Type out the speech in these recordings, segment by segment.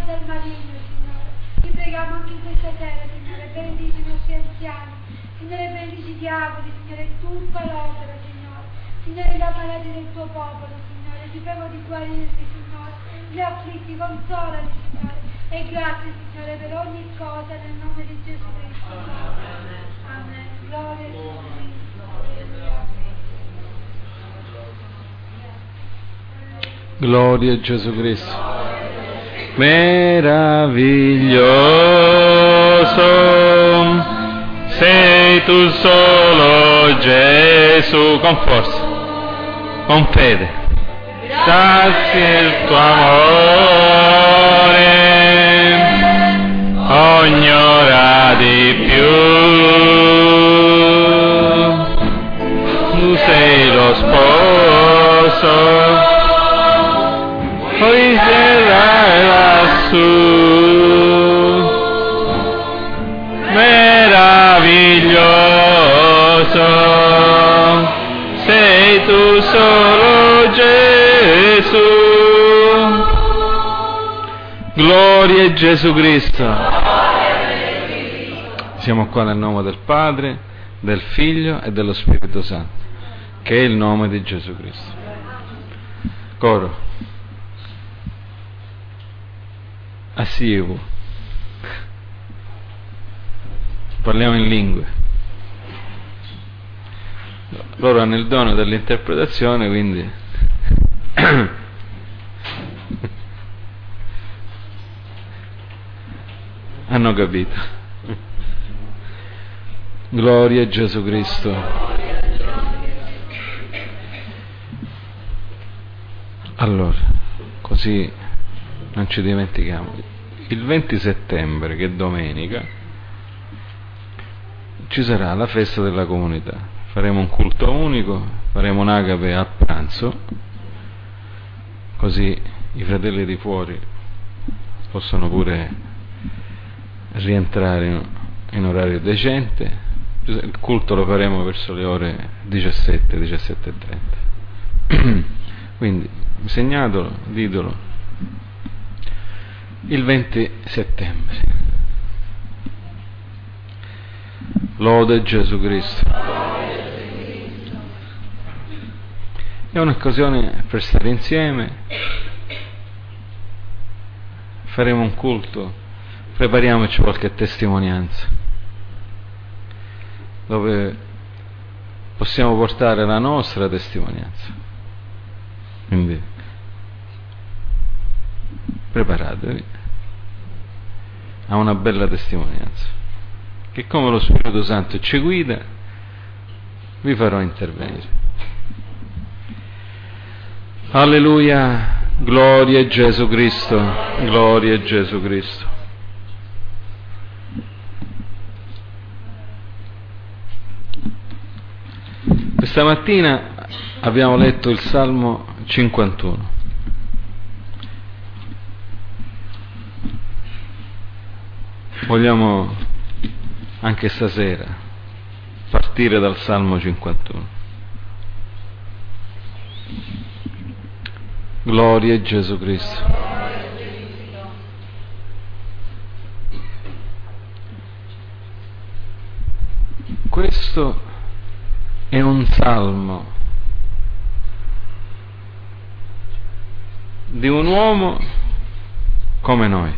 dal maligno, Signore. Ti preghiamo anche in questa sera, Signore, benedici i nostri anziani, Signore, benedici i diavoli, Signore, tutta l'opera, Signore. Signore, gli ammalati del tuo popolo, Signore, ti prego di guarirli, Signore, gli afflitti, consolali, Signore, e grazie, Signore, per ogni cosa nel nome di Gesù Cristo. Amen. Gloria a Gesù Cristo. Gloria a Gesù Cristo. Meraviglioso sei tu solo, Gesù, con forza, con fede, grazie il tuo amore, ogni ora di più, tu sei lo sposo, poi sarai lassù, meraviglioso sei tu solo, Gesù. Gloria a Gesù Cristo. Siamo qua nel nome del Padre, del Figlio e dello Spirito Santo, che è il nome di Gesù Cristo. Coro. Assievo. Parliamo in lingue. Loro hanno il dono dell'interpretazione, quindi hanno capito. Gloria a Gesù Cristo. Allora, così non ci dimentichiamo. Il 20 settembre, che è domenica, ci sarà la festa della comunità. Faremo un culto unico, faremo un agape a pranzo, così i fratelli di fuori possono pure rientrare in orario decente. Il culto lo faremo verso le ore 17, 17:30. Quindi segnatelo, ditelo, il 20 settembre. Lode Gesù Cristo. È un'occasione per stare insieme, faremo un culto, prepariamoci qualche testimonianza, dove possiamo portare la nostra testimonianza. Quindi preparatevi a una bella testimonianza, che come lo Spirito Santo ci guida, vi farò intervenire. Alleluia, gloria a Gesù Cristo, gloria a Gesù Cristo. Questa mattina abbiamo letto il Salmo 51. Vogliamo anche stasera partire dal Salmo 51. Gloria a Gesù Cristo. Questo è un salmo di un uomo come noi.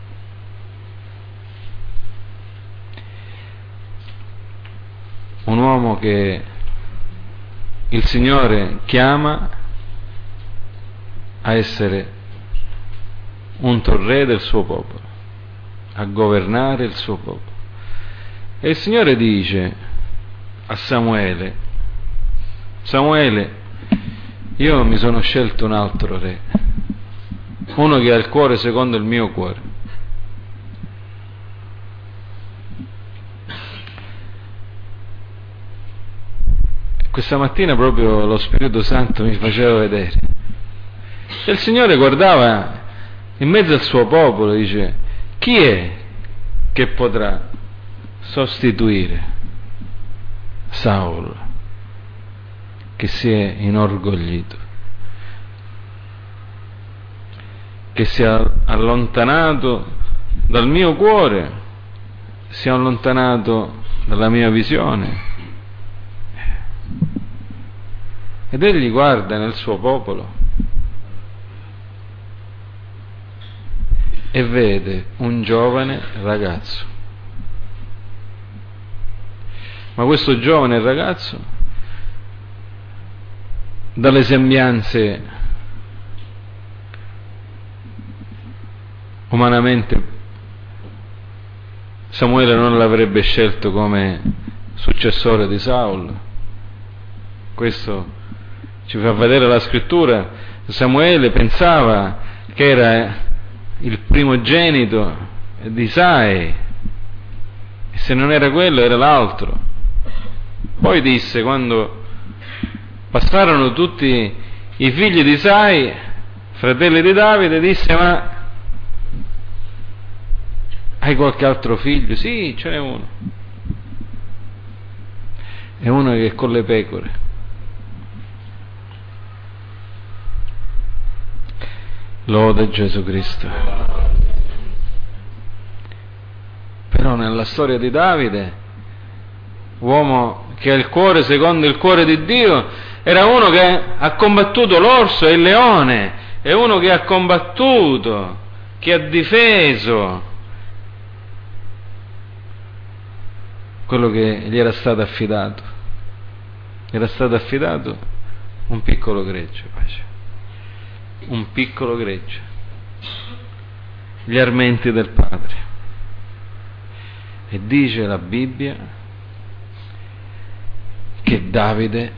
Un uomo che il Signore chiama a essere un re del suo popolo, a governare il suo popolo. E il Signore dice a Samuele: Samuele, io mi sono scelto un altro re, uno che ha il cuore secondo il mio cuore. Questa mattina proprio lo Spirito Santo mi faceva vedere. E il Signore guardava in mezzo al suo popolo e dice: chi è che potrà sostituire Saul, che si è inorgoglito, che si è allontanato dal mio cuore, si è allontanato dalla mia visione. Ed egli guarda nel suo popolo e vede un giovane ragazzo. Ma questo giovane ragazzo, dalle sembianze umanamente Samuele non l'avrebbe scelto come successore di Saul. Questo ci fa vedere la scrittura. Samuele pensava che era il primogenito di Isai, e se non era quello era l'altro. Poi disse, quando passarono tutti i figli di Isai, fratelli di Davide, disse: ma hai qualche altro figlio? Sì, ce n'è uno. È uno che è con le pecore. Lode Gesù Cristo. Però nella storia di Davide, uomo che ha il cuore secondo il cuore di Dio, era uno che ha combattuto l'orso e il leone, è uno che ha combattuto, che ha difeso quello che gli era stato affidato. Era stato affidato un piccolo gregge, pace. Un piccolo gregge, gli armenti del Padre. E dice la Bibbia che Davide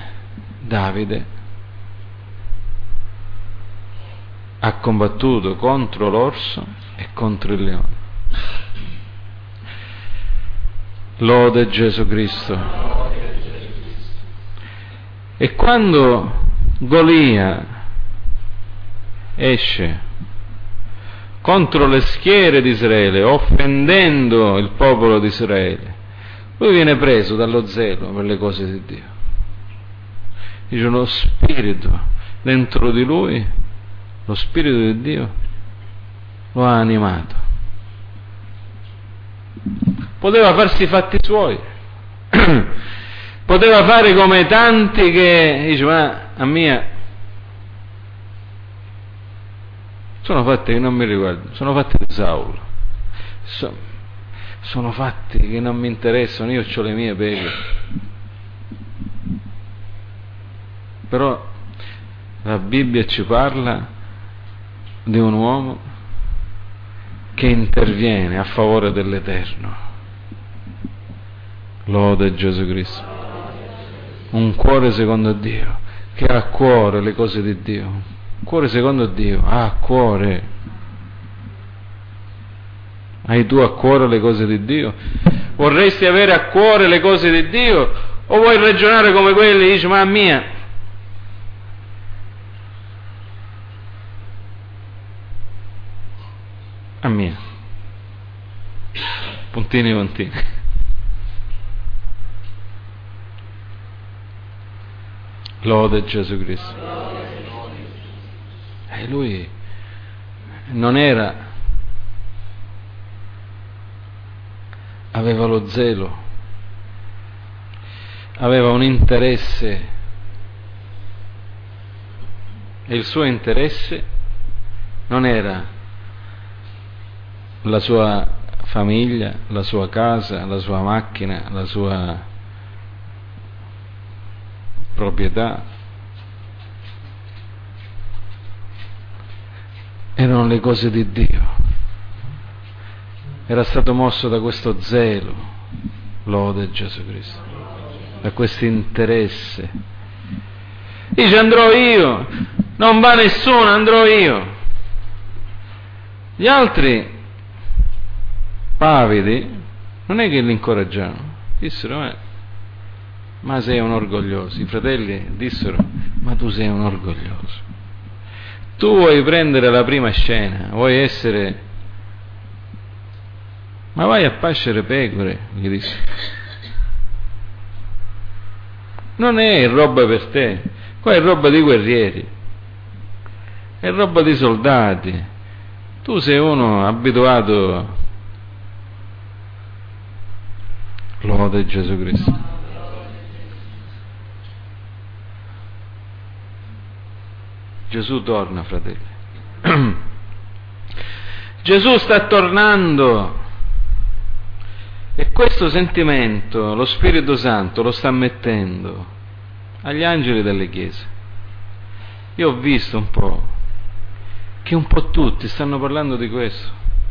ha combattuto contro l'orso e contro il leone. Lode Gesù Cristo. E quando Golia esce contro le schiere di Israele, offendendo il popolo di Israele, lui viene preso dallo zelo per le cose di Dio. Dice, lo spirito dentro di lui, lo spirito di Dio lo ha animato. Poteva farsi i fatti suoi, poteva fare come tanti che dice, ma a mia sono fatti che non mi riguardano, sono fatti di Saul, sono fatti che non mi interessano, io ho le mie pecore. Però la Bibbia ci parla di un uomo che interviene a favore dell'Eterno. Lode Gesù Cristo. Un cuore secondo Dio, che ha a cuore le cose di Dio. Cuore secondo Dio, ha a cuore. Hai tu a cuore le cose di Dio? Vorresti avere a cuore le cose di Dio? O vuoi ragionare come quelli e dici, ma mia, a mia, puntini puntini. Lode Gesù Cristo. E lui non era, aveva lo zelo, aveva un interesse, e il suo interesse non era la sua famiglia, la sua casa, la sua macchina, la sua proprietà. Erano le cose di Dio. Era stato mosso da questo zelo, lode Gesù Cristo, da questo interesse. Dice, andrò io, non va nessuno, andrò io. Gli altri pavidi non è che li incoraggiavano, dissero, ma sei un orgoglioso. I fratelli dissero, ma tu sei un orgoglioso. Tu vuoi prendere la prima scena, vuoi essere, ma vai a pascere pecore, gli disse. Non è roba per te, qua è roba di guerrieri, è roba di soldati, Tu sei uno abituato, lode Gesù Cristo. Gesù torna, fratelli. Gesù sta tornando, e questo sentimento lo Spirito Santo lo sta mettendo agli angeli delle chiese. Io ho visto un po' che un po' tutti stanno parlando di questo.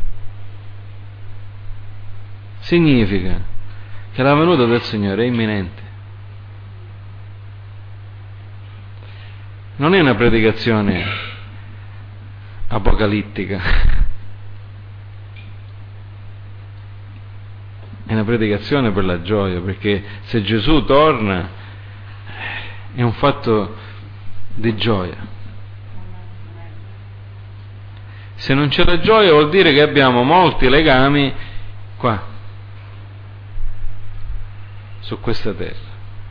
Significa che la venuta del Signore è imminente. Non è una predicazione apocalittica, è una predicazione per la gioia, perché se Gesù torna è un fatto di gioia. Se non c'è la gioia vuol dire che abbiamo molti legami qua, su questa terra.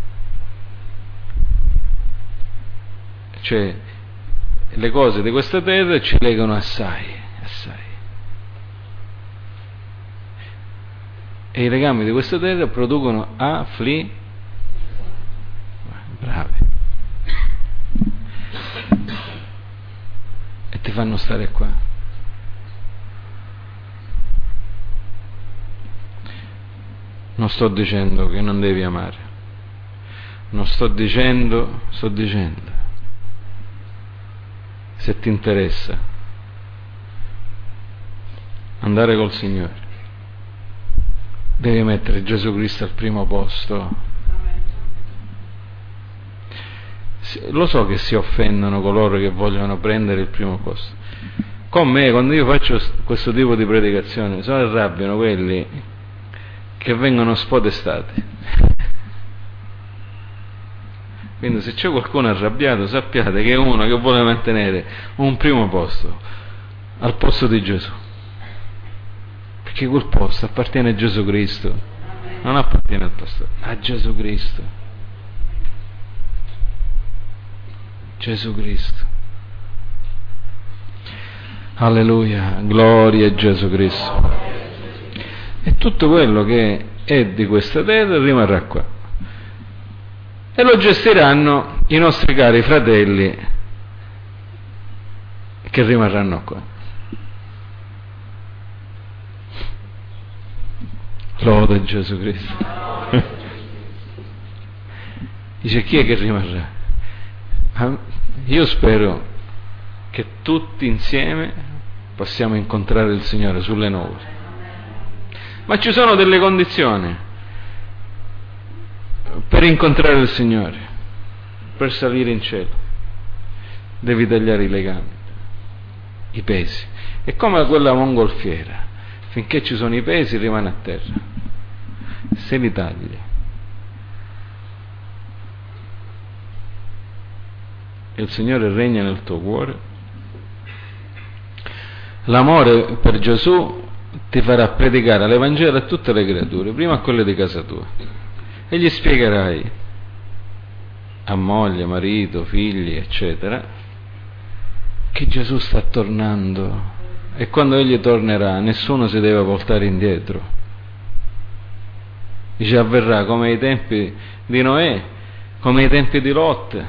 Cioè, le cose di questa terra ci legano assai. E i legami di questa terra producono bravi, e ti fanno stare qua. Non sto dicendo che non devi amare, sto dicendo se ti interessa andare col Signore, devi mettere Gesù Cristo al primo posto. Lo so che si offendono coloro che vogliono prendere il primo posto. Con me, quando io faccio questo tipo di predicazione, se ne arrabbiano quelli che vengono spodestati. Quindi se c'è qualcuno arrabbiato, sappiate che è uno che vuole mantenere un primo posto al posto di Gesù, perché quel posto appartiene a Gesù Cristo, non appartiene al pastore, a Gesù Cristo. Gesù Cristo. Alleluia, gloria a Gesù Cristo. E tutto quello che è di questa terra rimarrà qua. E lo gestiranno i nostri cari fratelli che rimarranno qua. Lode Gesù Cristo. Dice, chi è che rimarrà? Io spero che tutti insieme possiamo incontrare il Signore sulle nuvole. Ma ci sono delle condizioni per incontrare il Signore, per salire in cielo. Devi tagliare i legami, i pesi. È come quella mongolfiera, finché ci sono i pesi rimane a terra. Se li tagli, e il Signore regna nel tuo cuore, l'amore per Gesù ti farà predicare l'Evangelo a tutte le creature, prima a quelle di casa tua, e gli spiegherai, a moglie, marito, figli, eccetera, che Gesù sta tornando, e quando Egli tornerà nessuno si deve voltare indietro. Dice, avverrà come ai tempi di Noè, come ai tempi di Lot.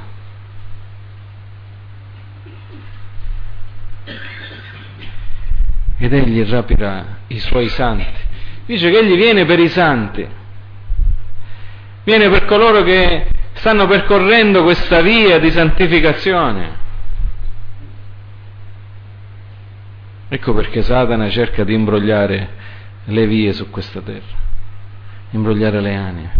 Ed Egli rapirà i Suoi santi. Dice che Egli viene per i santi. Viene per coloro che stanno percorrendo questa via di santificazione. Ecco perché Satana cerca di imbrogliare le vie su questa terra, imbrogliare le anime,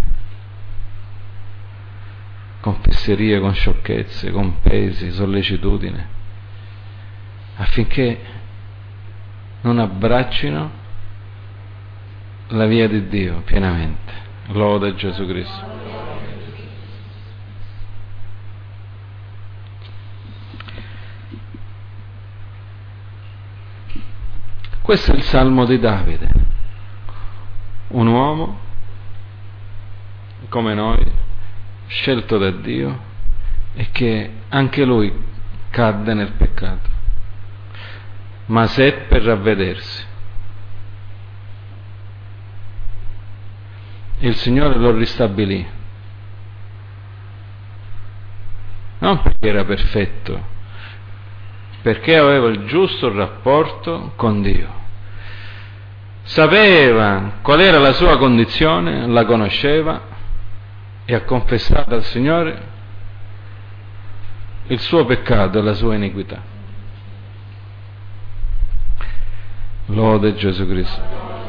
con fesserie, con sciocchezze, con pesi, sollecitudine, affinché non abbraccino la via di Dio pienamente. Lode Gesù Cristo. Questo è il Salmo di Davide, un uomo come noi, scelto da Dio, e che anche lui cadde nel peccato. ma seppe ravvedersi. Il Signore lo ristabilì, non perché era perfetto, perché aveva il giusto rapporto con Dio. Sapeva qual era la sua condizione, la conosceva e ha confessato al Signore il suo peccato e la sua iniquità. Lode Gesù Cristo.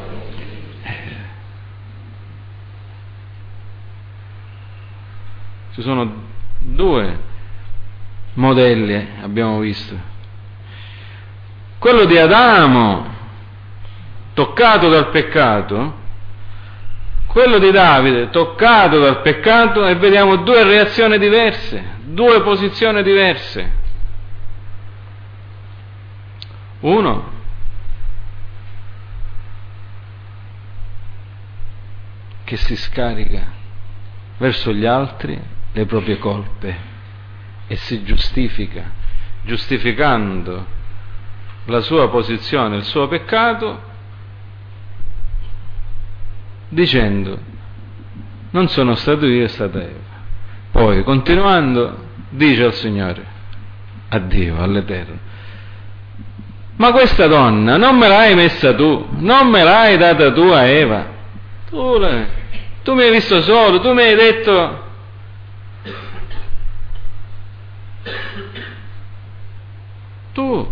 Ci sono due modelli, abbiamo visto. Quello di Adamo, toccato dal peccato, quello di Davide, toccato dal peccato, e vediamo due reazioni diverse, due posizioni diverse. Uno che si scarica verso gli altri le proprie colpe e si giustifica, giustificando la sua posizione, il suo peccato, dicendo: non sono stato io, è stata Eva. Poi, continuando, dice al Signore, a Dio, all'Eterno: ma questa donna non me l'hai messa tu, non me l'hai data tu a Eva, tu mi hai visto solo, tu mi hai detto tu.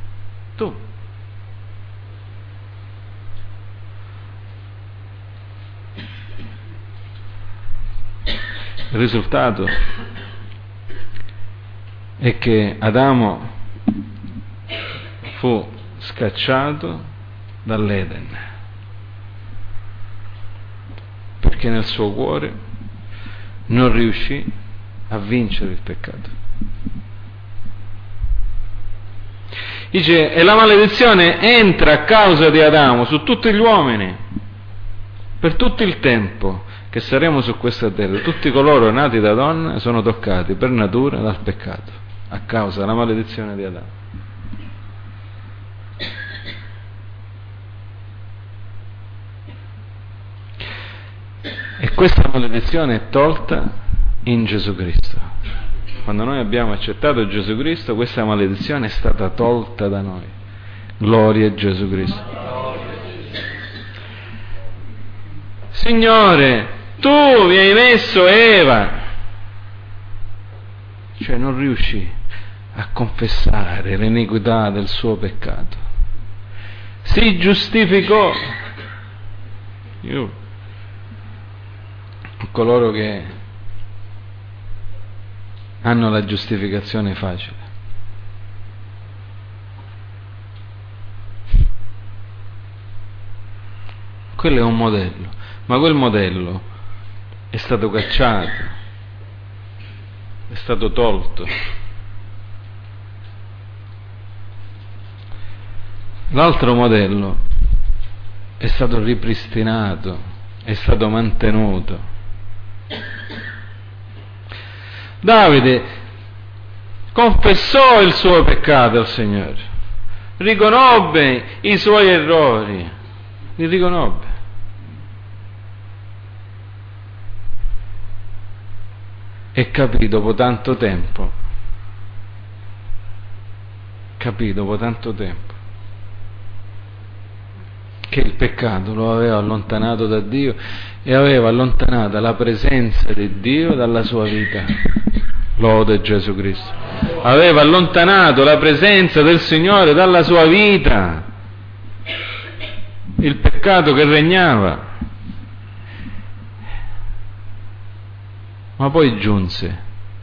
Il risultato è che Adamo fu scacciato dall'Eden, perché nel suo cuore non riuscì a vincere il peccato. Dice: e la maledizione entra a causa di Adamo su tutti gli uomini per tutto il tempo che saremo su questa terra. Tutti coloro nati da donna sono toccati per natura dal peccato, a causa della maledizione di Adamo. E questa maledizione è tolta in Gesù Cristo. Quando noi abbiamo accettato Gesù Cristo, questa maledizione è stata tolta da noi. Gloria a Gesù Cristo. Signore, tu mi hai messo Eva. Cioè non riuscì a confessare l'iniquità del suo peccato. Si giustificò. Coloro che hanno la giustificazione facile. Quello è un modello, ma quel modello è stato cacciato, è stato tolto. L'altro modello è stato ripristinato, è stato mantenuto. Davide confessò il suo peccato al Signore, riconobbe i suoi errori, li riconobbe. E capì dopo tanto tempo, che il peccato lo aveva allontanato da Dio e aveva allontanato la presenza di Dio dalla sua vita. Lode Gesù Cristo. Aveva allontanato la presenza del Signore dalla sua vita. Il peccato che regnava. Ma poi giunse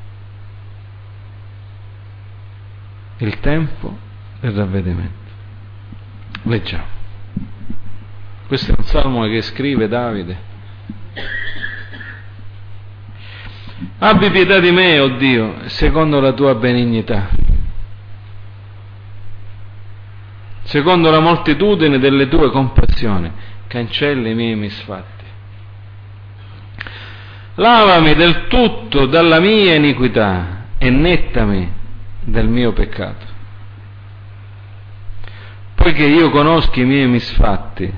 il tempo del ravvedimento. Leggiamo. Questo è un salmo che scrive Davide. Abbi pietà di me, o Dio, secondo la tua benignità, secondo la moltitudine delle tue compassioni, cancelli i miei misfatti. Lavami del tutto dalla mia iniquità e nettami del mio peccato. poiché io conosco i miei misfatti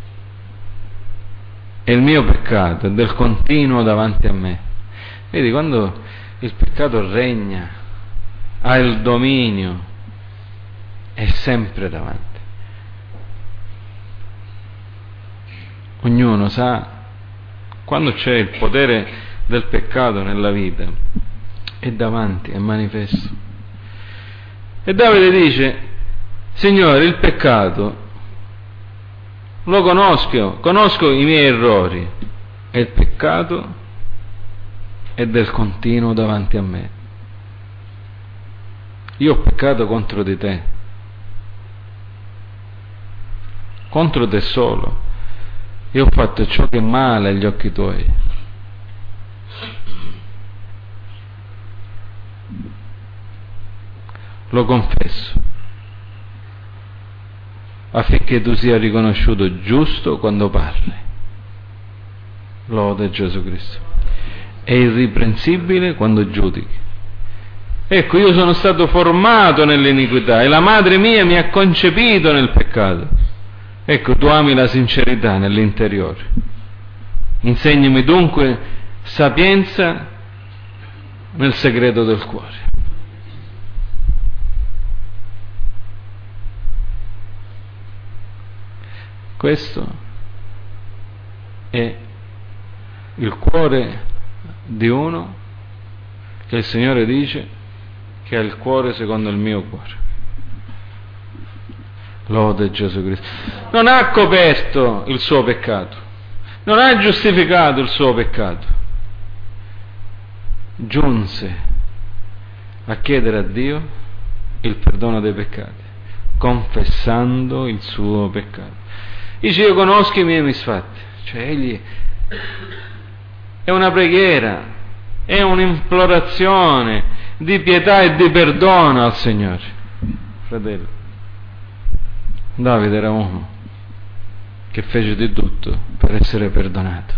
e il mio peccato è del continuo davanti a me. Vedi, quando il peccato regna, ha il dominio, è sempre davanti. Ognuno sa quando c'è il potere del peccato nella vita, è davanti, è manifesto. E Davide dice: Signore, il peccato lo conosco i miei errori, e il peccato è del continuo davanti a me. Io ho peccato contro di te, contro te solo. Io ho fatto ciò che è male agli occhi tuoi. Lo confesso, affinché tu sia riconosciuto giusto quando parli. Lode Gesù Cristo. È irriprensibile quando giudichi. Ecco, io sono stato formato nell'iniquità e la madre mia mi ha concepito nel peccato. Ecco, tu ami la sincerità nell'interiore. Insegnami dunque sapienza nel segreto del cuore. Questo è il cuore di uno che il Signore dice che ha il cuore secondo il mio cuore. Lode Gesù Cristo. Non ha coperto il suo peccato, non ha giustificato il suo peccato, giunse a chiedere a Dio il perdono dei peccati, confessando il suo peccato. Dice: io conosco i miei misfatti. Cioè egli è una preghiera, è un'implorazione di pietà e di perdono al Signore. Fratello, Davide era uno che fece di tutto per essere perdonato.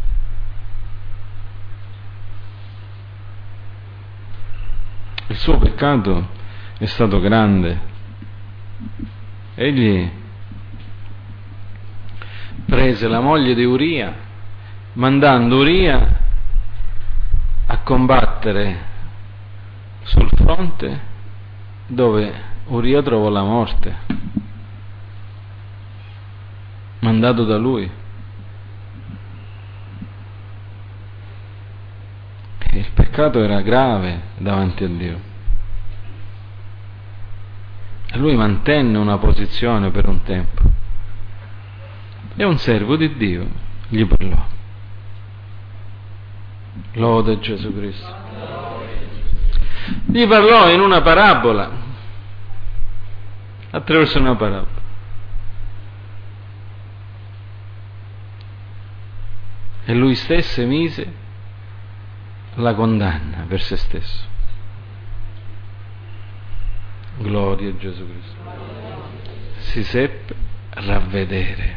Il suo peccato è stato grande. Egli prese la moglie di Uria, mandando Uria a combattere sul fronte dove Uria trovò la morte, mandato da lui. Il peccato era grave davanti a Dio e lui mantenne una posizione per un tempo, e un servo di Dio gli parlò. Lode Gesù Cristo. Gli parlò in una parabola, attraverso una parabola. E lui stesso emise la condanna per se stesso. Gloria a Gesù Cristo. Si seppe ravvedere,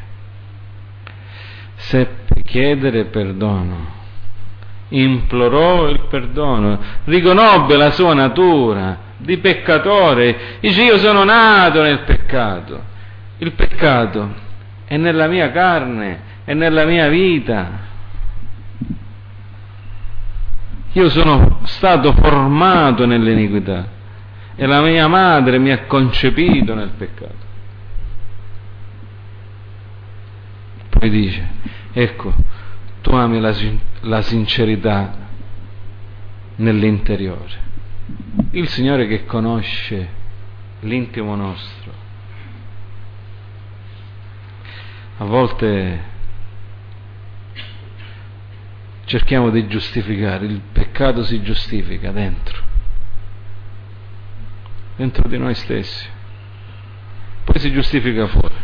seppe chiedere perdono, implorò il perdono, riconobbe la sua natura di peccatore. Dice: io sono nato nel peccato, il peccato è nella mia carne, è nella mia vita. Io sono stato formato nell'iniquità e la mia madre mi ha concepito nel peccato. Poi dice: ecco, tu ami la sincerità nell'interiore. Il Signore che conosce l'intimo nostro. A volte cerchiamo di giustificare, il peccato si giustifica dentro di noi stessi, poi si giustifica fuori.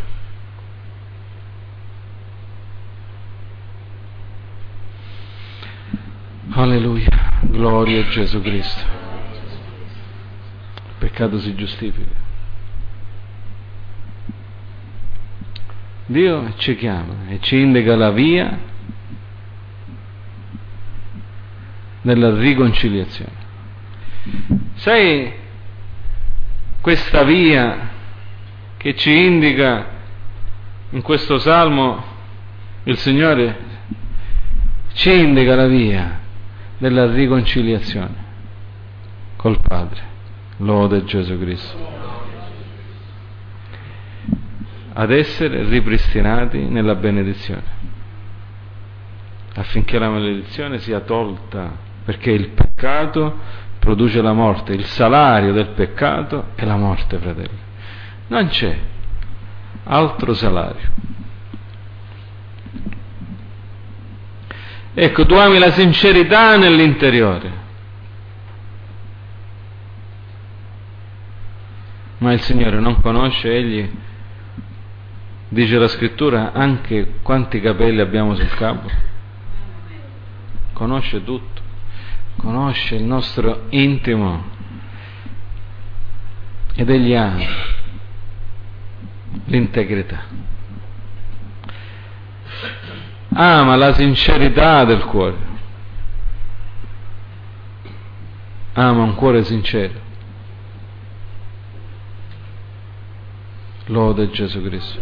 Alleluia, gloria a Gesù Cristo. Il peccato si giustifica. Dio ci chiama e ci indica la via nella riconciliazione. Sai, questa via che ci indica in questo salmo, il Signore ci indica la via della riconciliazione col Padre. Lode Gesù Cristo. Ad essere ripristinati nella benedizione, affinché la maledizione sia tolta, perché il peccato produce la morte, il salario del peccato è la morte, fratelli. Non c'è altro salario. Ecco, tu ami la sincerità nell'interiore, ma il Signore non conosce, Egli, dice la Scrittura, anche quanti capelli abbiamo sul capo. Conosce tutto, conosce il nostro intimo, ed Egli ha l'integrità. Ama la sincerità del cuore, ama un cuore sincero. Lode Gesù Cristo.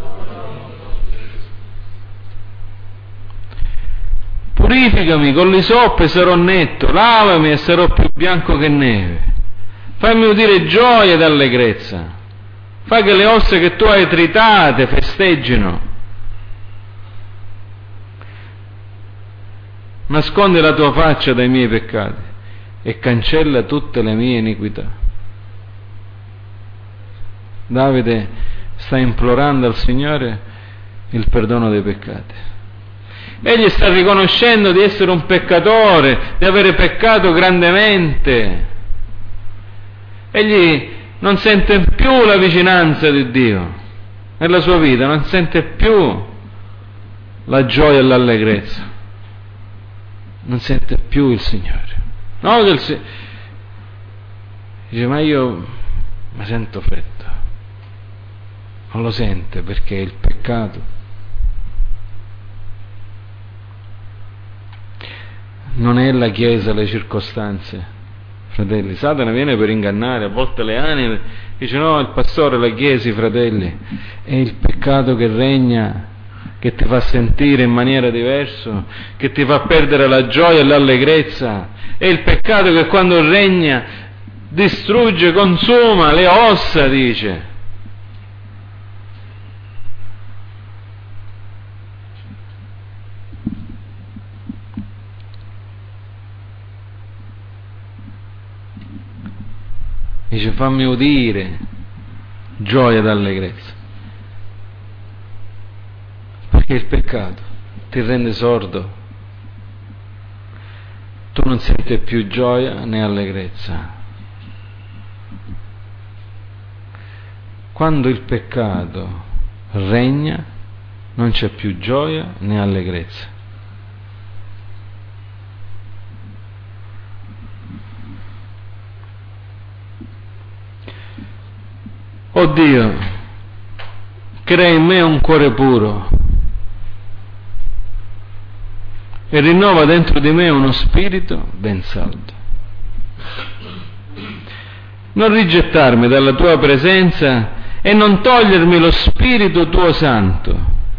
Purificami con l'isopo e sarò netto, lavami e sarò più bianco che neve. Fammi udire gioia ed allegrezza, fa che le ossa che tu hai tritate festeggino. Nascondi la tua faccia dai miei peccati e cancella tutte le mie iniquità. Davide sta implorando al Signore il perdono dei peccati. Egli sta riconoscendo di essere un peccatore, di avere peccato grandemente. Egli non sente più la vicinanza di Dio nella sua vita, non sente più la gioia e l'allegrezza. Non sente più il Signore. No, dice, ma io mi sento freddo. Non lo sente perché il peccato non è la Chiesa, le circostanze. Fratelli, Satana viene per ingannare a volte le anime, dice no, il pastore, la Chiesa, i fratelli, è il peccato che regna, che ti fa sentire in maniera diversa, che ti fa perdere la gioia e l'allegrezza. È il peccato che quando regna distrugge, consuma le ossa, dice. Dice fammi udire gioia ed allegrezza. Perché il peccato ti rende sordo, tu non senti più gioia né allegrezza. Quando il peccato regna non c'è più gioia né allegrezza. Oh Dio, crea in me un cuore puro e rinnova dentro di me uno spirito ben saldo. Non rigettarmi dalla tua presenza e non togliermi lo spirito tuo santo.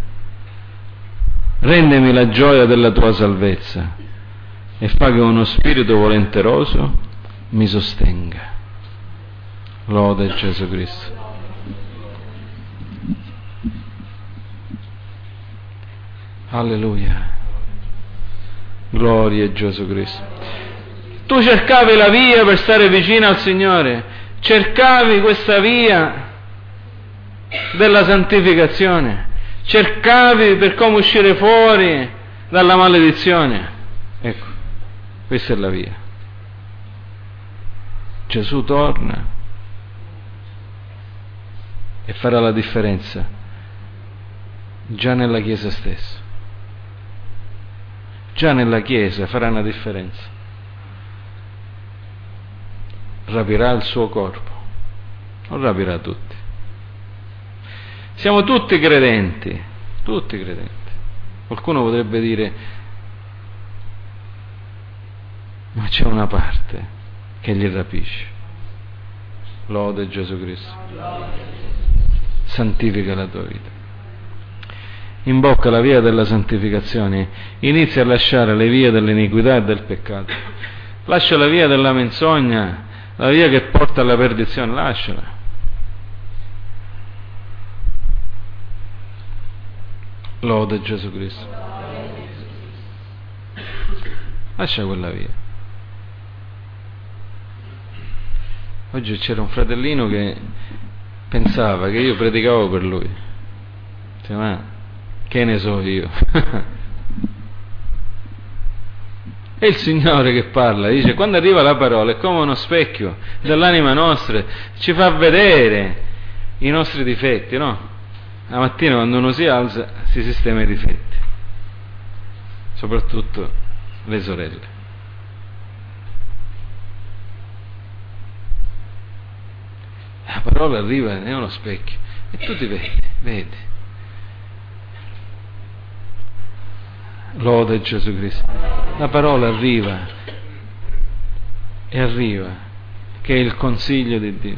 Rendemi la gioia della tua salvezza e fa che uno spirito volenteroso mi sostenga. Lode Gesù Cristo. Alleluia. Gloria a Gesù Cristo. Tu cercavi la via per stare vicino al Signore, cercavi questa via della santificazione, cercavi per come uscire fuori dalla maledizione. Ecco, questa è la via. Gesù torna e farà la differenza già nella Chiesa stessa. Già nella Chiesa farà una differenza. Rapirà il suo corpo, non rapirà tutti. Siamo tutti credenti, tutti credenti. Qualcuno potrebbe dire, ma c'è una parte che gli rapisce. Lode Gesù Cristo. santifica la tua vita. Imbocca la via della santificazione, inizia a lasciare le vie dell'iniquità e del peccato. Lascia la via della menzogna, la via che porta alla perdizione, lasciala. Lode Gesù Cristo. Lascia quella via. Oggi c'era un fratellino che pensava che io predicavo per lui. Dice, ma che ne so io? È il Signore che parla, dice, quando arriva la parola è come uno specchio dell'anima nostra, ci fa vedere i nostri difetti, no? La mattina quando uno si alza si sistema i difetti, soprattutto le sorelle. La parola arriva, è uno specchio e tu ti vedi. Lode Gesù Cristo. La parola arriva, che è il consiglio di Dio.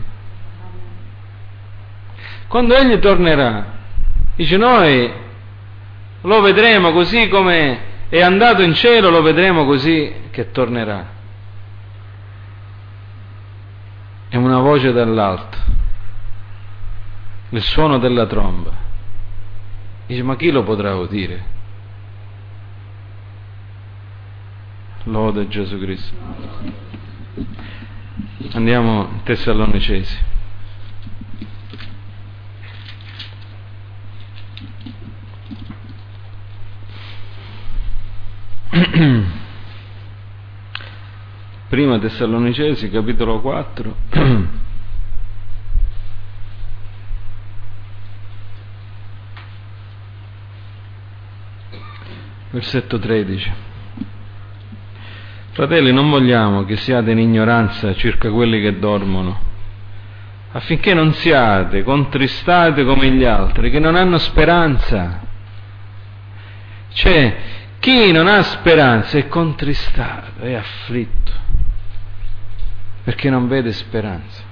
Quando Egli tornerà, dice, noi lo vedremo così come è andato in cielo, lo vedremo così che tornerà. È una voce dall'alto, il suono della tromba. Dice, ma chi lo potrà udire? Lode Gesù Cristo. Andiamo in Tessalonicesi. Prima Tessalonicesi, capitolo 4. Versetto 13. Fratelli, non vogliamo che siate in ignoranza circa quelli che dormono, affinché non siate contristati come gli altri, che non hanno speranza. Cioè, chi non ha speranza è contristato, è afflitto, perché non vede speranza.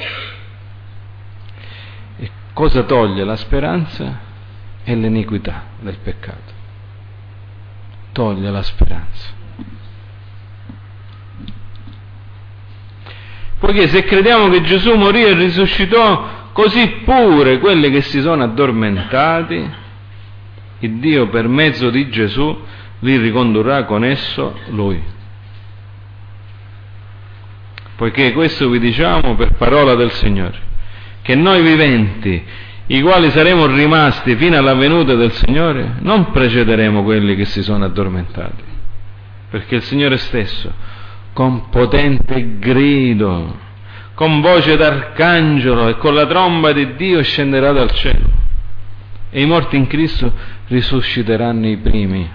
E cosa toglie la speranza? È l'iniquità del peccato. Toglie la speranza. Poiché se crediamo che Gesù morì e risuscitò, così pure quelli che si sono addormentati, il Dio per mezzo di Gesù li ricondurrà con esso Lui. Poiché questo vi diciamo per parola del Signore, che noi viventi, i quali saremo rimasti fino alla venuta del Signore, non precederemo quelli che si sono addormentati, perché il Signore stesso, con potente grido, con voce d'arcangelo e con la tromba di Dio scenderà dal cielo, e i morti in Cristo risusciteranno i primi.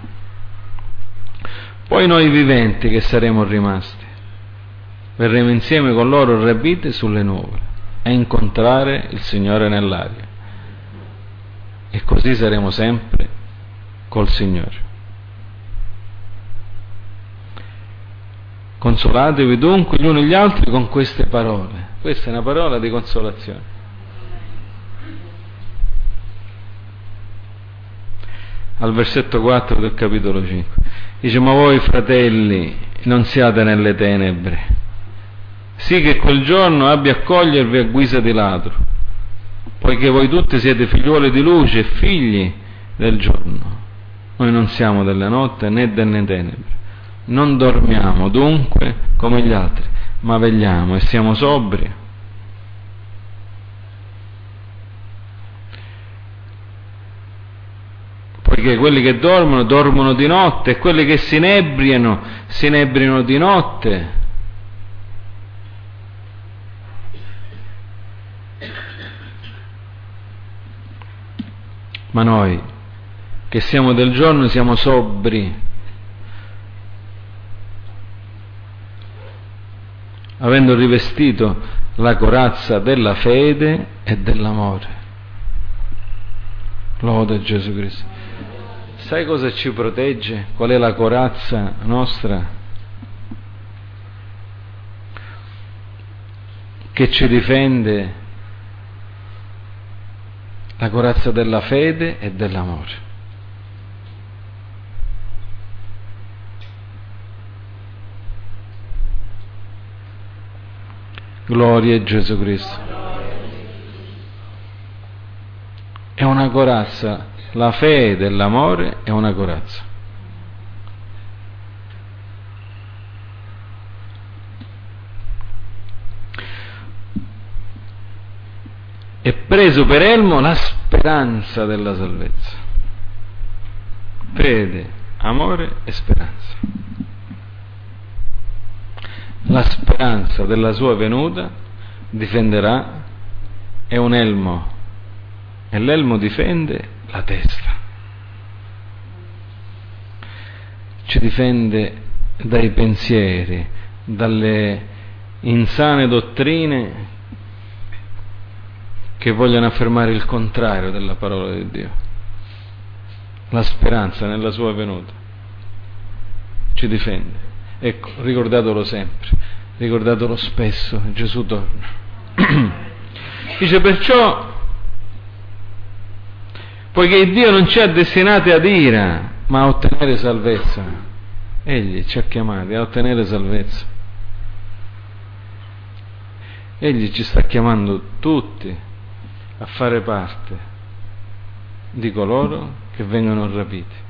Poi noi viventi che saremo rimasti verremo insieme con loro rapiti sulle nuvole a incontrare il Signore nell'aria, e così saremo sempre col Signore. Consolatevi dunque gli uni gli altri con queste parole. Questa è una parola di consolazione. Al versetto 4 del capitolo 5 dice, ma voi fratelli non siate nelle tenebre, sì che quel giorno abbia a cogliervi a guisa di ladro, poiché voi tutti siete figliuoli di luce e figli del giorno. Noi non siamo della notte né delle tenebre. Non dormiamo dunque come gli altri, ma vegliamo e siamo sobri. Poiché quelli che dormono, dormono di notte, e quelli che si inebriano di notte. Ma noi, che siamo del giorno, siamo sobri, avendo rivestito la corazza della fede e dell'amore. Lode Gesù Cristo. Sai cosa ci protegge? Qual è la corazza nostra? Che ci difende la corazza della fede e dell'amore. Gloria a Gesù Cristo. È una corazza, la fede e l'amore è una corazza. E preso per elmo la speranza della salvezza. Fede, amore e speranza. La speranza della sua venuta difenderà, è un elmo, e l'elmo difende la testa. Ci difende dai pensieri, dalle insane dottrine che vogliono affermare il contrario della parola di Dio. La speranza nella sua venuta ci difende. Ecco, ricordatelo sempre, ricordatelo spesso, Gesù torna. Dice perciò, poiché Dio non ci ha destinati ad ira, ma a ottenere salvezza. Egli ci ha chiamati a ottenere salvezza. Egli ci sta chiamando tutti a fare parte di coloro che vengono rapiti.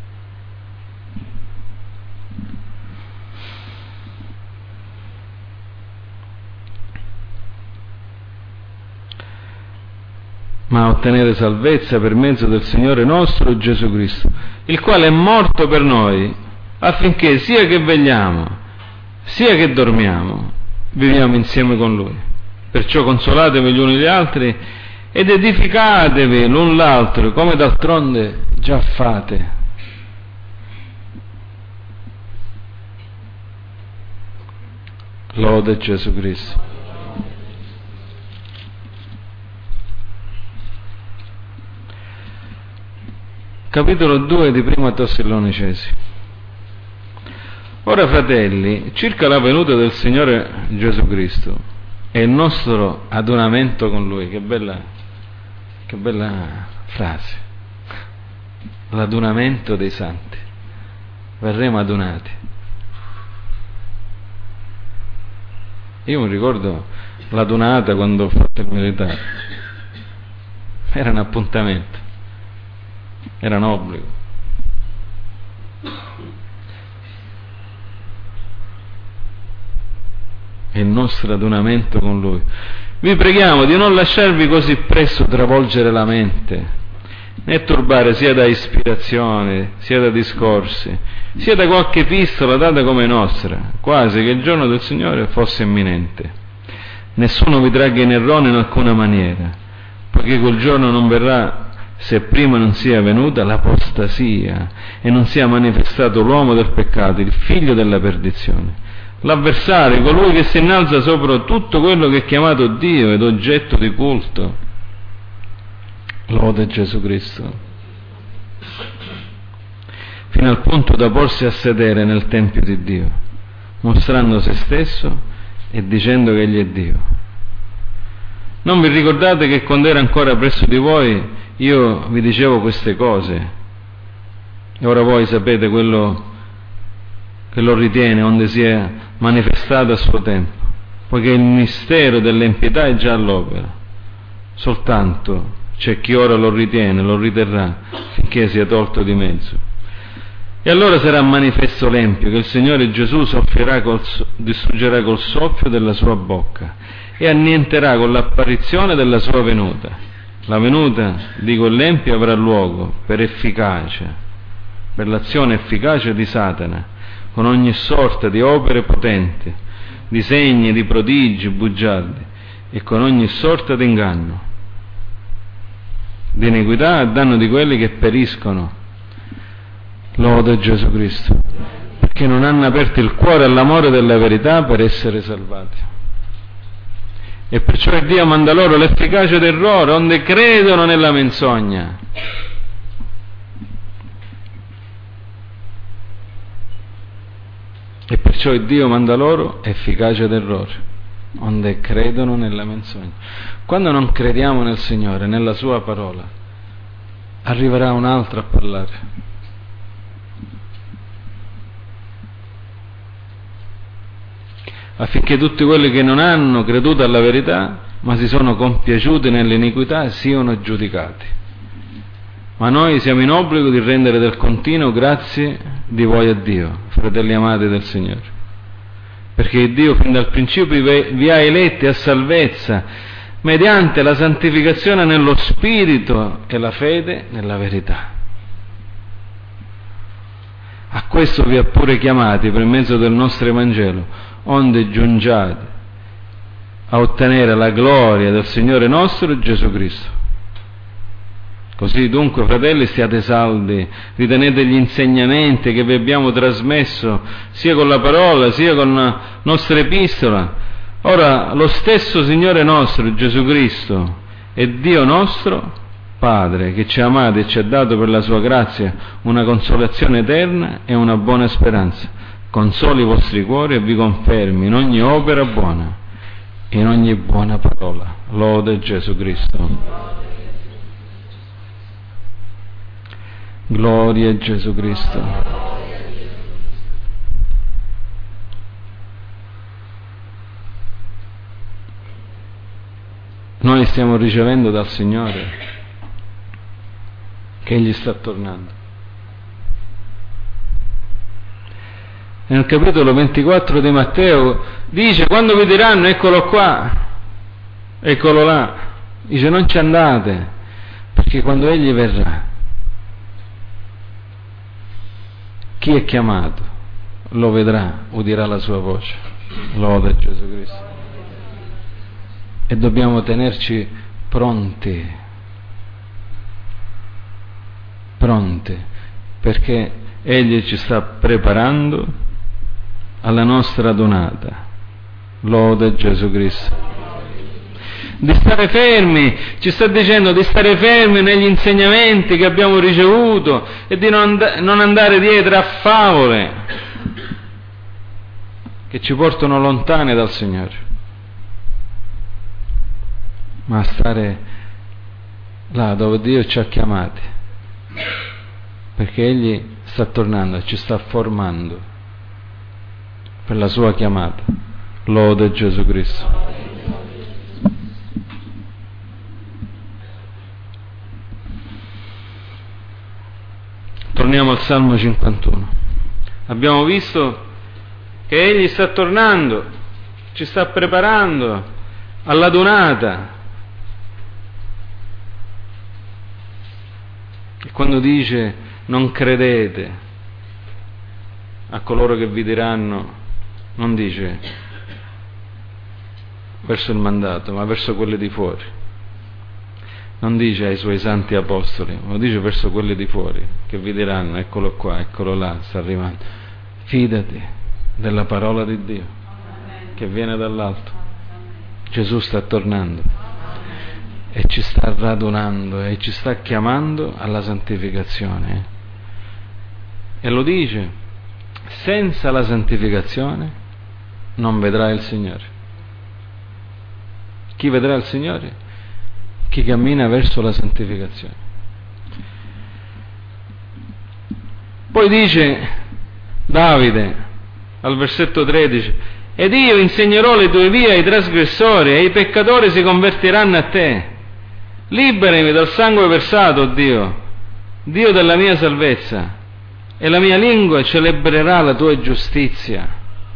Ma a ottenere salvezza per mezzo del Signore nostro Gesù Cristo, il quale è morto per noi, affinché sia che vegliamo, sia che dormiamo, viviamo insieme con Lui. Perciò consolatevi gli uni gli altri ed edificatevi l'un l'altro, come d'altronde già fate. Lode Gesù Cristo. Capitolo 2 di Prima Tessalonicesi. Ora, fratelli, circa la venuta del Signore Gesù Cristo e il nostro adunamento con Lui, che bella frase, l'adunamento dei santi, verremo adunati. Io mi ricordo l'adunata quando ho fatto il militare, era un appuntamento, era un obbligo. È il nostro adunamento con Lui. Vi preghiamo di non lasciarvi così presto travolgere la mente, né turbare sia da ispirazioni, sia da discorsi, sia da qualche epistola data come nostra, quasi che il giorno del Signore fosse imminente. Nessuno vi tragga in errore in alcuna maniera, poiché quel giorno non verrà se prima non sia venuta l'apostasia e non sia manifestato l'uomo del peccato, il figlio della perdizione, l'avversario, colui che si innalza sopra tutto quello che è chiamato Dio ed oggetto di culto. Lode Gesù Cristo. Fino al punto da porsi a sedere nel Tempio di Dio, mostrando se stesso e dicendo che Egli è Dio. Non vi ricordate che quando ero ancora presso di voi io vi dicevo queste cose? E ora voi sapete quello che lo ritiene, onde si è manifestato a suo tempo, poiché il mistero dell'impietà è già all'opera. Soltanto c'è chi ora lo ritiene, lo riterrà, finché sia tolto di mezzo. E allora sarà manifesto l'empio, che il Signore Gesù distruggerà col soffio della sua bocca e annienterà con l'apparizione della sua venuta. La venuta di quell'empio avrà luogo per efficacia, per l'azione efficace di Satana, con ogni sorta di opere potenti, di segni, di prodigi, bugiardi, e con ogni sorta di inganno, di iniquità a danno di quelli che periscono. Lode Gesù Cristo, perché non hanno aperto il cuore all'amore della verità per essere salvati. E perciò Dio manda loro l'efficacia d'errore, onde credono nella menzogna. E perciò Dio manda loro efficacia d'errore. onde credono nella menzogna. Quando non crediamo nel Signore, nella Sua parola, arriverà un altro a parlare. Affinché tutti quelli che non hanno creduto alla verità, ma si sono compiaciuti nell'iniquità, siano giudicati. Ma noi siamo in obbligo di rendere del continuo grazie di voi a Dio, fratelli amati del Signore, perché Dio fin dal principio vi ha eletti a salvezza mediante la santificazione nello Spirito e la fede nella verità. A questo vi ha pure chiamati per mezzo del nostro Evangelo, onde giungiate a ottenere la gloria del Signore nostro Gesù Cristo. Così dunque, fratelli, stiate saldi, ritenete gli insegnamenti che vi abbiamo trasmesso, sia con la parola, sia con la nostra epistola. Ora, lo stesso Signore nostro, Gesù Cristo, e Dio nostro, Padre, che ci ha amati e ci ha dato per la sua grazia una consolazione eterna e una buona speranza, consoli i vostri cuori e vi confermi in ogni opera buona, in ogni buona parola. Lode Gesù Cristo. Gloria a Gesù Cristo. Noi stiamo ricevendo dal Signore che Egli sta tornando. E nel capitolo 24 di Matteo dice: quando vi diranno eccolo qua, eccolo là, dice non ci andate, perché quando Egli verrà, chi è chiamato lo vedrà, udirà la sua voce. Lode Gesù Cristo. E dobbiamo tenerci pronti, perché Egli ci sta preparando alla nostra adunata. Lode Gesù Cristo. Di stare fermi, ci sta dicendo di stare fermi negli insegnamenti che abbiamo ricevuto e di non andare dietro a favole che ci portano lontani dal Signore, ma a stare là dove Dio ci ha chiamati, perché Egli sta tornando e ci sta formando per la sua chiamata. Lode Gesù Cristo. Torniamo al Salmo 51. Abbiamo visto che Egli sta tornando, ci sta preparando all'adunata. E quando dice non credete a coloro che vi diranno, non dice verso il mandato, ma verso quelli di fuori. Non dice ai suoi santi apostoli, ma lo dice verso quelli di fuori che vi diranno eccolo qua, eccolo là, sta arrivando. Fidati della parola di Dio che viene dall'alto. Gesù sta tornando e ci sta radunando e ci sta chiamando alla santificazione. E lo dice: senza la santificazione non vedrà il Signore. Chi vedrà il Signore? Chi cammina verso la santificazione. Poi dice Davide al versetto 13: ed io insegnerò le tue vie ai trasgressori e i peccatori si convertiranno a te. Liberami dal sangue versato, oh Dio, Dio della mia salvezza, e la mia lingua celebrerà la tua giustizia.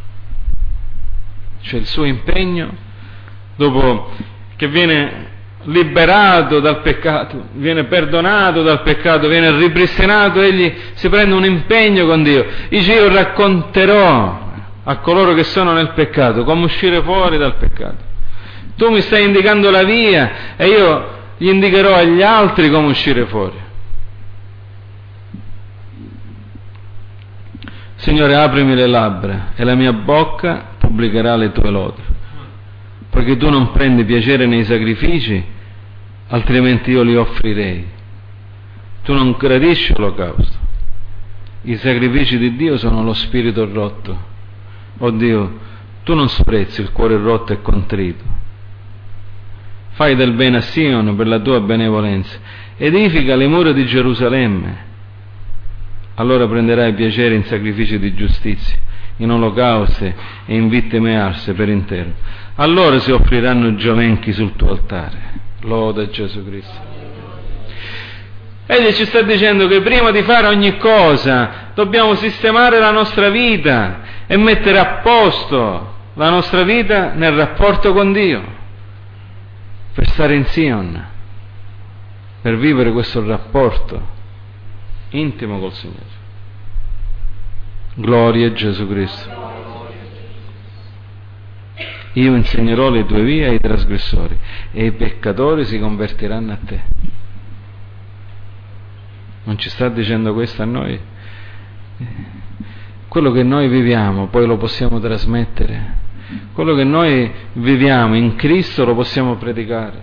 Cioè il suo impegno, dopo che viene liberato dal peccato, viene perdonato dal peccato, viene ripristinato, egli si prende un impegno con Dio. Dice: io racconterò a coloro che sono nel peccato come uscire fuori dal peccato. Tu mi stai indicando la via e io gli indicherò agli altri come uscire fuori. Signore, aprimi le labbra e la mia bocca pubblicherà le tue lodi, perché tu non prendi piacere nei sacrifici, altrimenti io li offrirei. Tu non gradisci l'olocausto. I sacrifici di Dio sono lo spirito rotto. Oh Dio, tu non sprezzi il cuore rotto e contrito. Fai del bene a Sion per la tua benevolenza, edifica le mura di Gerusalemme. Allora prenderai piacere in sacrifici di giustizia, in olocausti e in vittime arse per intero. Allora si offriranno giovenchi sul tuo altare. Lode Gesù Cristo. Egli ci sta dicendo che prima di fare ogni cosa dobbiamo sistemare la nostra vita e mettere a posto la nostra vita nel rapporto con Dio, per stare in Sion, per vivere questo rapporto intimo col Signore. Gloria a Gesù Cristo. Io insegnerò le tue vie ai trasgressori e i peccatori si convertiranno a te. Non ci sta dicendo questo a noi? Quello che noi viviamo poi lo possiamo trasmettere. Quello che noi viviamo in Cristo lo possiamo predicare.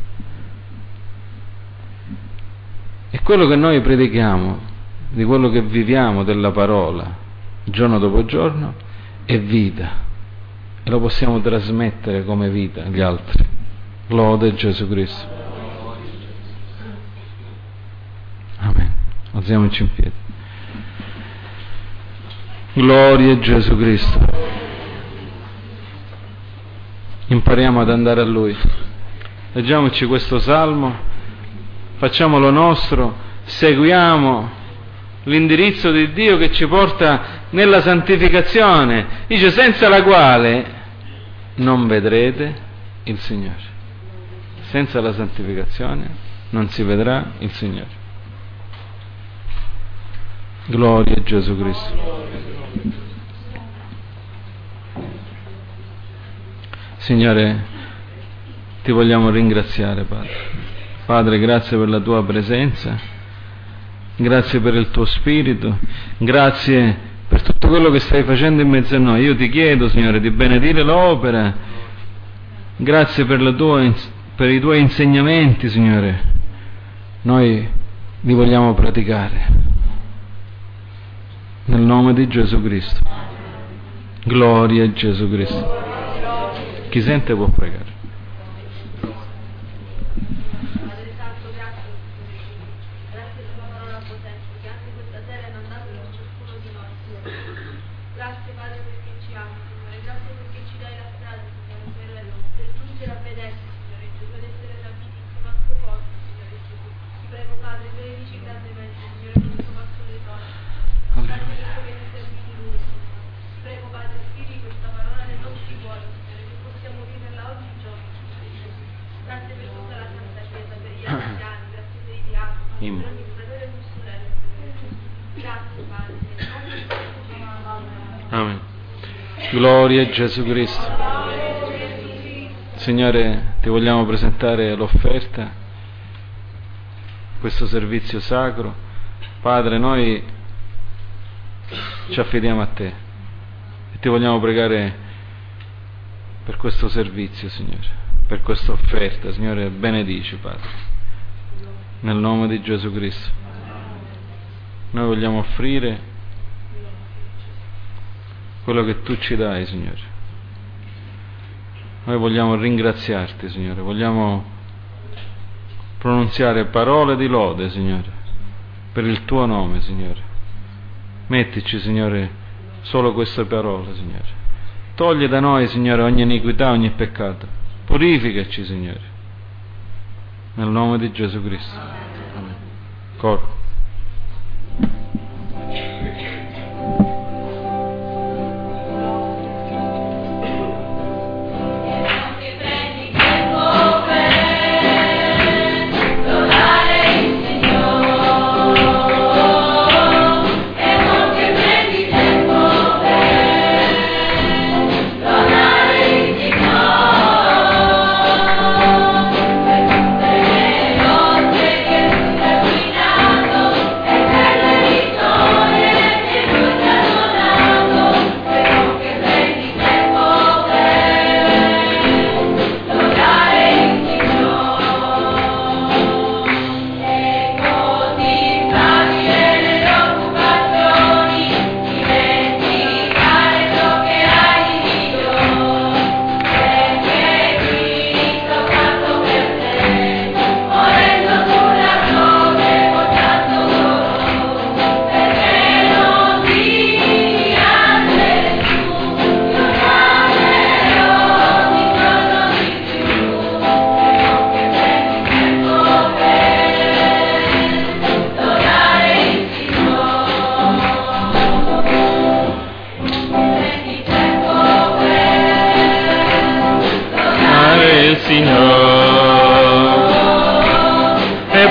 E quello che noi predichiamo, di quello che viviamo della parola, giorno dopo giorno, è vita. E lo possiamo trasmettere come vita agli altri. Lode Gesù Cristo. Amen. Alziamoci in piedi. Gloria a Gesù Cristo. Impariamo ad andare a Lui. Leggiamoci questo salmo, facciamolo nostro, seguiamo l'indirizzo di Dio che ci porta nella santificazione. Dice: senza la quale non vedrete il Signore. Senza la santificazione non si vedrà il Signore. Gloria a Gesù Cristo. Signore, ti vogliamo ringraziare, Padre. Padre, grazie per la tua presenza, grazie per il tuo Spirito, grazie per tutto quello che stai facendo in mezzo a noi. Io ti chiedo, Signore, di benedire l'opera. Grazie per i tuoi insegnamenti, Signore. Noi li vogliamo praticare. Nel nome di Gesù Cristo. Gloria a Gesù Cristo. Chi sente può pregare. Amen. Gloria a Gesù Cristo. Signore, ti vogliamo presentare l'offerta, questo servizio sacro. Padre, noi ci affidiamo a te e ti vogliamo pregare per questo servizio, Signore, per questa offerta. Signore, benedici, Padre, nel nome di Gesù Cristo. Noi vogliamo offrire quello che tu ci dai, Signore. Noi vogliamo ringraziarti, Signore, vogliamo pronunziare parole di lode, Signore, per il tuo nome, Signore. Mettici, Signore, solo queste parole, Signore. Togli da noi, Signore, ogni iniquità, ogni peccato. Purificaci, Signore, nel nome di Gesù Cristo. Amen. Coro. No.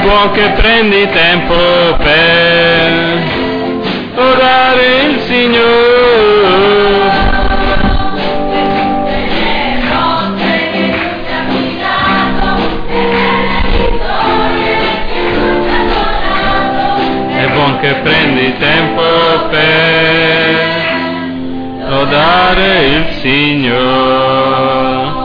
buon che prendi tempo per lodare il Signore. È buon che prendi tempo per lodare il Signore.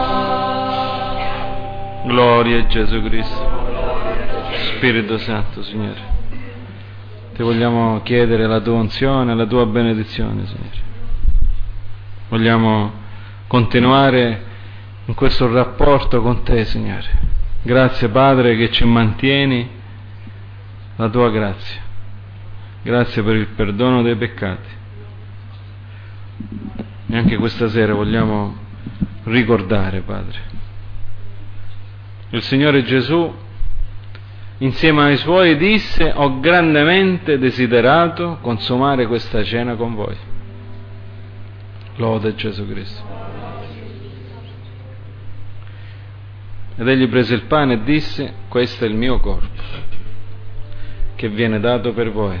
Gloria a Gesù Cristo. Spirito Santo, Signore, ti vogliamo chiedere la tua unzione, la tua benedizione, Signore. Vogliamo continuare in questo rapporto con te, Signore. Grazie, Padre, che ci mantieni la tua grazia. Grazie per il perdono dei peccati. E anche questa sera vogliamo ricordare, Padre, il Signore Gesù insieme ai Suoi disse: ho grandemente desiderato consumare questa cena con voi. Lode Gesù Cristo. Ed egli prese il pane e disse: questo è il mio corpo, che viene dato per voi.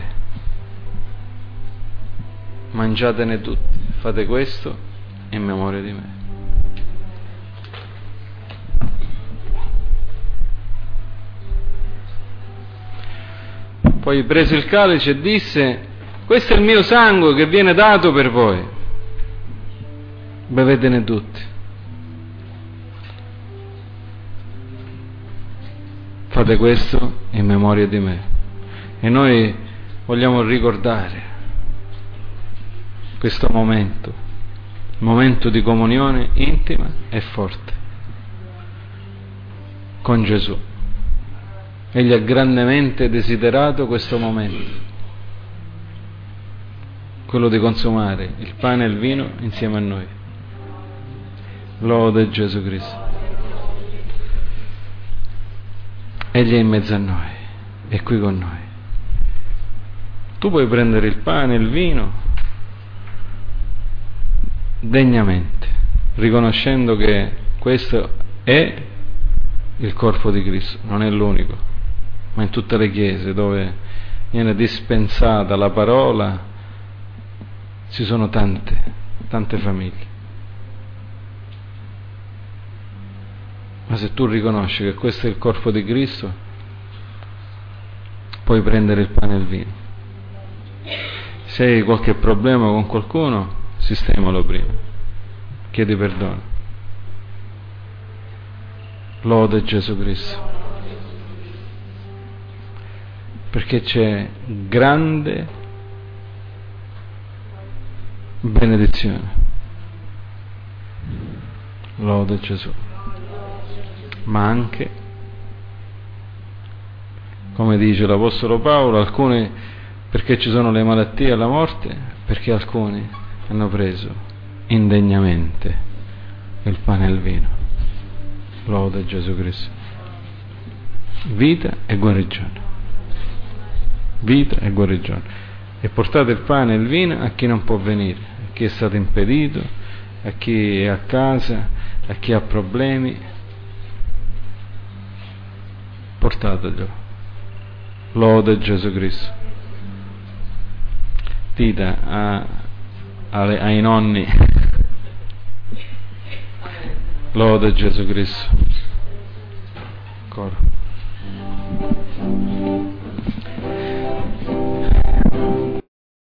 Mangiatene tutti, fate questo in memoria di me. Poi prese il calice e disse: questo è il mio sangue che viene dato per voi, bevetene tutti. Fate questo in memoria di me. E noi vogliamo ricordare questo momento, momento di comunione intima e forte con Gesù. Egli ha grandemente desiderato questo momento, quello di consumare il pane e il vino insieme a noi. Lode Gesù Cristo. Egli è in mezzo a noi, è qui con noi. Tu puoi prendere il pane e il vino degnamente, riconoscendo che questo è il corpo di Cristo, non è l'unico. Ma in tutte le chiese dove viene dispensata la parola ci sono tante famiglie. Ma se tu riconosci che questo è il corpo di Cristo, puoi prendere il pane e il vino. Se hai qualche problema con qualcuno, sistemalo prima, chiedi perdono. Lode Gesù Cristo. Perché c'è grande benedizione. Lode Gesù. Ma anche, come dice l'Apostolo Paolo, alcuni, perché ci sono le malattie e la morte, perché alcuni hanno preso indegnamente il pane e il vino. Lode Gesù Cristo. Vita e guarigione. Vita e guarigione. E portate il pane e il vino a chi non può venire, a chi è stato impedito, a chi è a casa, a chi ha problemi. Portatelo. Lode Gesù Cristo. Dite ai nonni: lode Gesù Cristo. Coro.